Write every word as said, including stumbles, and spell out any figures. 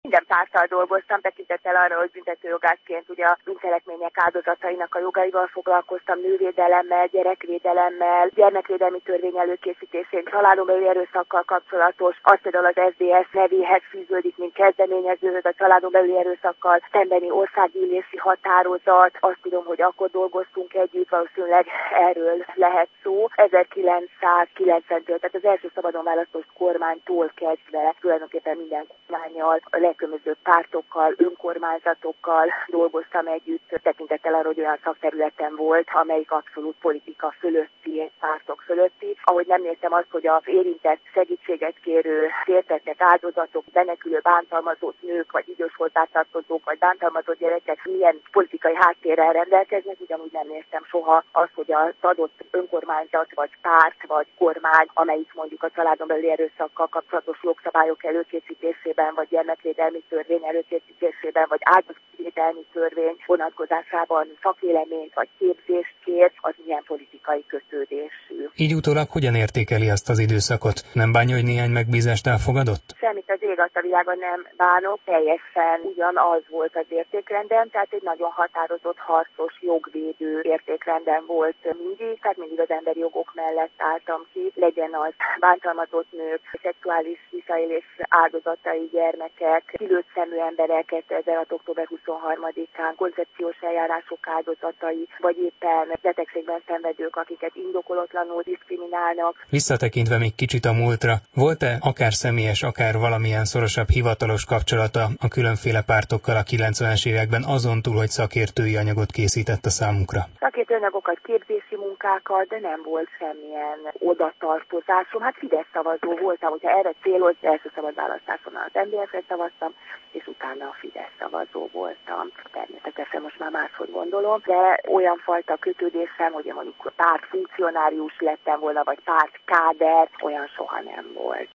minden párttal dolgoztam, tekintettel arra, hogy büntetőjogászként ugye a bűncselekmények áldozatainak a jogaival foglalkoztam, nővédelemmel, gyerekvédelemmel, gyermekvédelmi törvény előkészítésén, családon belüli erőszakkal kapcsolatos, az például az es zé es nevéhez fűződik, mint kezdeményező, a családon belüli erőszakkal szembeni országgyűlési határozat. Azt tudom, hogy akkor dolgoztunk együtt, valószínűleg erről lehet szó. ezerkilencszázkilencventől, tehát az első szabadon választott kormánytól kezdve tulajdonképpen minden kormánnyal, a legkülönbözőbb pártokkal, önkormányzatokkal dolgoztam együtt, tekintettel arra, hogy olyan szakterületen volt, amelyik abszolút politika fölötti, pártok fölötti. Ahogy nem néztem azt, hogy az érintett segítséget kérő sértettek, áldozatok, menekülő, bántalmazott nők, vagy idős hozzátartozók, vagy bántalmazott gyerekek milyen politikai háttérrel rendelkeznek, ugyanúgy nem néztem soha azt, hogy az adott önkormányzat, vagy párt, vagy kormány, amelyik mondjuk a családon belüli erőszakkal kapcsolatos jogszabályok előkészítésében, vagy gyermekvédelmi törvény előkészítésében, vagy áldozatvédelmi törvény vonatkozásában szakvéleményt vagy képzést kér, az milyen politikai kötődésű. Így utólag hogyan értékeli azt az időszakot? Nem bánja, hogy néhány megbízást elfogadott? Semmit az ég a világon nem bánok, teljesen ugyanaz volt az értékrendem, tehát egy nagyon határozott, harcos, jogvédő értékrendem volt mindig, tehát mindig az emberi jogok mellett álltam ki, legyen az bántalmazott nők, szexuális visszaélés áldozatai, gyermekek, kilőtt szemű emberek, kétezer-hat. október huszonharmadikán koncepciós eljárások áldozatai, vagy éppen betegségben szenvedők, akiket indokolatlanul diszkriminálnak. Visszatekintve még kicsit a múltra, volt-e akár személyes, akár valamilyen szorosabb hivatalos kapcsolata a különféle pártokkal a kilencvenes években, azon túl, hogy szakértői anyagot készített a számukra? Szakértői anyagokat, képzési munkákat, de nem volt semmilyen odatartozásom. Hát Fidesz szavazó voltam, hogyha erre céloz, első szabad választáson az em dé ef-re szavaztam, és utána a Fidesz szavazó voltam. Természetesen most már máshogy gondolom, de olyan fajta kötődésem, hogy mondjuk párt funkcionárius lettem volna, vagy párt káder, olyan soha nem volt.